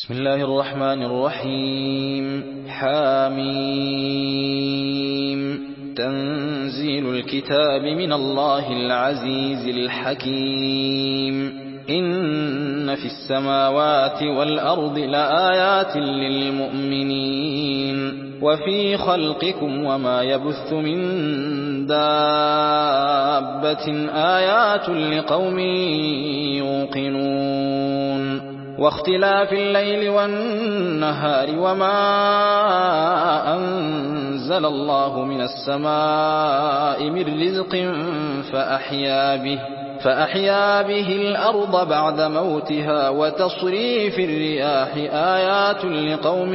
بسم الله الرحمن الرحيم حاميم تنزيل الكتاب من الله العزيز الحكيم إن في السماوات والأرض لآيات للمؤمنين وفي خلقكم وما يبث من دابة آيات لقوم يوقنون واختلاف الليل والنهار وما أنزل الله من السماء من رزق فأحيا به الأرض بعد موتها وتصريف الرياح آيات لقوم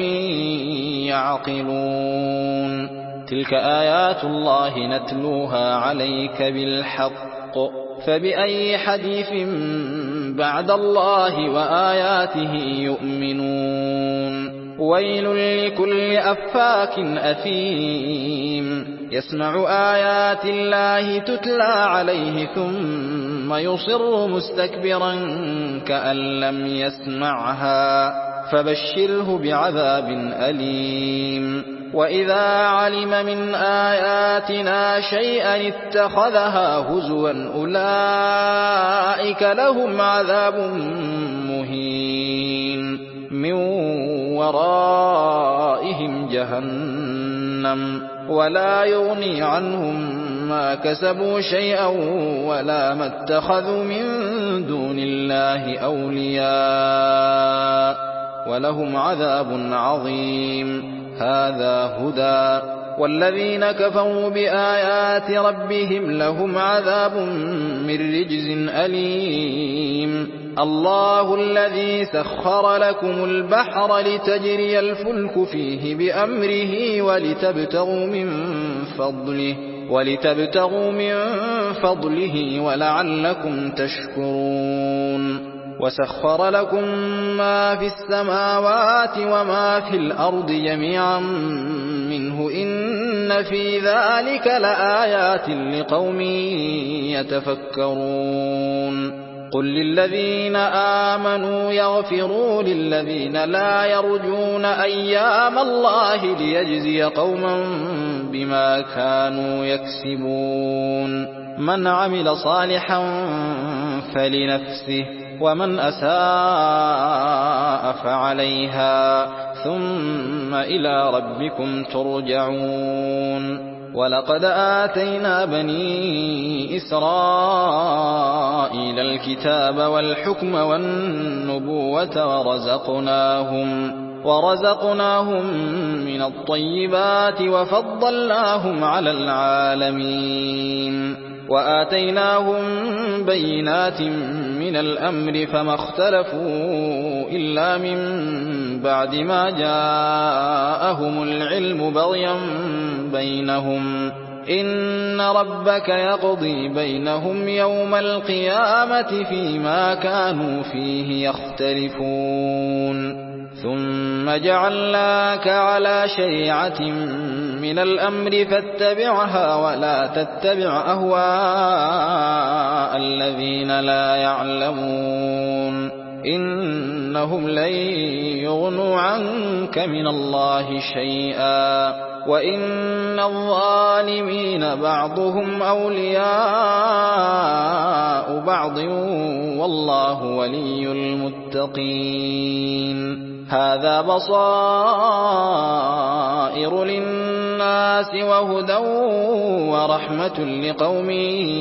يعقلون تلك آيات الله نتلوها عليك بالحق فبأي حديث بعد الله وآياته يؤمنون ويل لكل أفاك أثيم يسمع آيات الله تتلى عليه ثم يصر مستكبرا كأن لم يسمعها فبشره بعذاب أليم وإذا علم من آياتنا شيئا اتخذها هزوا أولئك لهم عذاب مهين من ورائهم جهنم ولا يغني عنهم ما كسبوا شيئا ولا ما اتخذوا من دون الله أولياء ولهم عذاب عظيم هذا هدى والذين كفروا بآيات ربهم لهم عذاب من رجز أليم الله الذي سخر لكم البحر لتجري الفلك فيه بأمره ولتبتغوا من فضله ولعلكم تشكرون وسخر لكم ما في السماوات وما في الأرض جميعا منه إن في ذلك لآيات لقوم يتفكرون قل للذين آمنوا يغفروا للذين لا يرجون أيام الله ليجزي قوما بما كانوا يكسبون من عمل صالحا فلنفسه ومن أساء فعليها ثم إلى ربكم ترجعون ولقد آتينا بني إسرائيل الكتاب والحكم والنبوة ورزقناهم من الطيبات وفضلناهم على العالمين وآتيناهم بينات من الأمر فما اختلفوا إلا من بعد ما جاءهم العلم بغيا بينهم إن ربك يقضي بينهم يوم القيامة فيما كانوا فيه يختلفون ثم جعلناك على شريعة من الأمر فاتبعها ولا تتبع أهواء الذين لا يعلمون إنهم لن يغنوا عنك من الله شيئا وإن الظالمين بعضهم أولياء بعض والله ولي المتقين هذا بصائر للناس وهدى ورحمة لقوم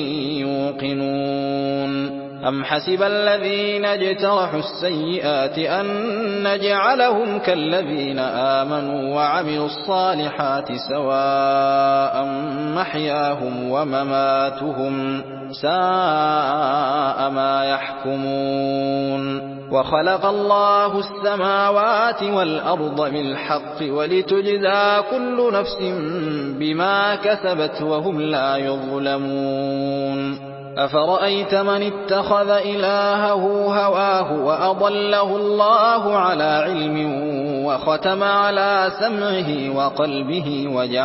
يوقنون أم حسب الذين اجترحوا السيئات أن نجعلهم كالذين آمنوا وعملوا الصالحات سواء محياهم ومماتهم ساء ما يحكمون وخلق الله السماوات والأرض بالحق ولتجزى كل نفس بما كسبت وهم لا يظلمون أفرأيت من اتخذ إلهه هواه وأضله الله على علم وختم على سمعه وقلبه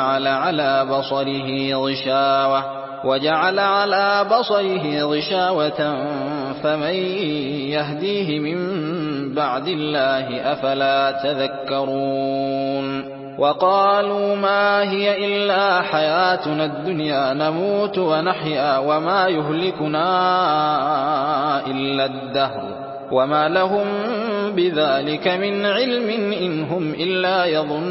وجعل على بصره غشاوة فمن يهديه من بعد الله أفلا تذكرون وقالوا ما هي إلا حياتنا الدنيا نموت ونحيا وما يهلكنا إلا الدهر وما لهم بذلك من علم إن هم إلا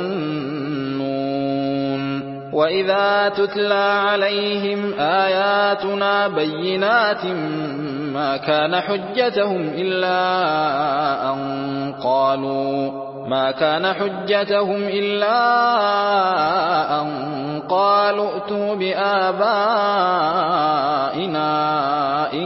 يظنون وإذا تتلى عليهم آياتنا بينات ما كان حجتهم إلا أن قالوا ائتوا بآبائنا إن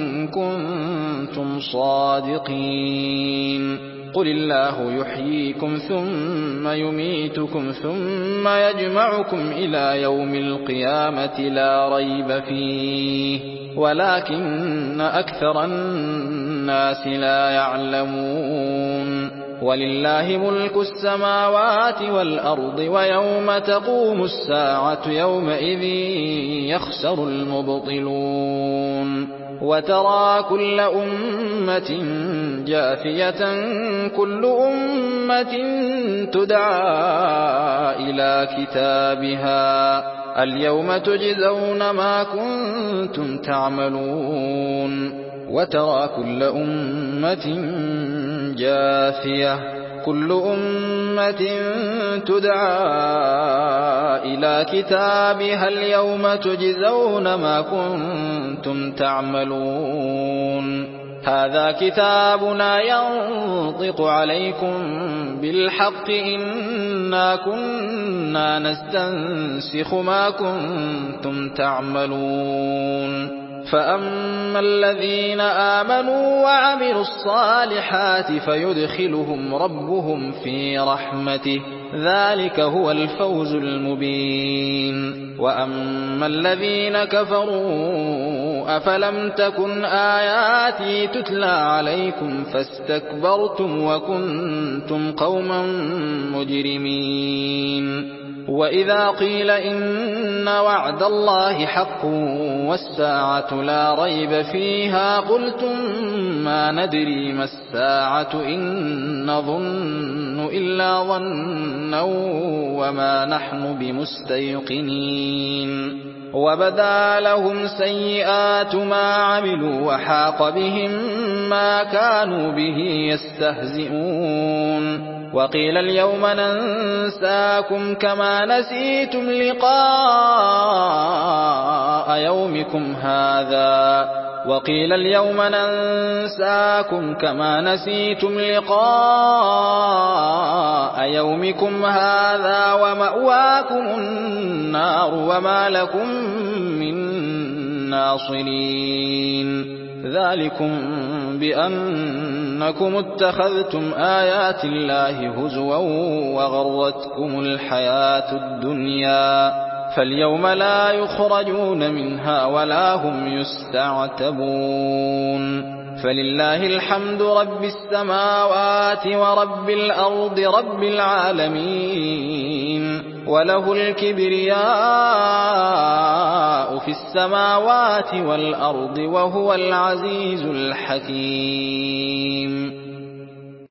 كنتم صادقين قل الله يحييكم ثم يميتكم ثم يجمعكم إلى يوم القيامة لا ريب فيه ولكن أكثر الناس لا يعلمون ولله ملك السماوات والأرض ويوم تقوم الساعة يومئذ يخسر المبطلون وترى كل أمة جاثية كل أمة تدعى إلى كتابها اليوم تجزون ما كنتم تعملون وترى كل أمة جاثية كل أمة تدعى إلى كتابها اليوم تجزون ما كنتم تعملون هذا كتابنا ينطق عليكم بالحق إنا كنا نستنسخ ما كنتم تعملون فأما الذين آمنوا وعملوا الصالحات فيدخلهم ربهم في رحمته ذلك هو الفوز المبين وأما الذين كفروا أفلم تكن آياتي تتلى عليكم فاستكبرتم وكنتم قوما مجرمين وإذا قيل إن وعد الله حق والساعة لا ريب فيها قلتم ما ندري ما الساعة إن نظن إلا ظنا وما نحن بمستيقنين وبدا لهم سيئات ما عملوا وحاق بهم ما كانوا به يستهزئون وقيل اليوم ننساكم كما نسيتم لقاء يومكم هذا ومأواكم النار وما لكم من ناصرين ذلكم بأنكم اتخذتم آيات الله هزوا وغرتكم الحياة الدنيا فاليوم لا يخرجون منها ولا هم يستعتبون فلله الحمد رب السماوات ورب الأرض رب العالمين وله الكبرياء في السماوات والأرض وهو العزيز الحكيم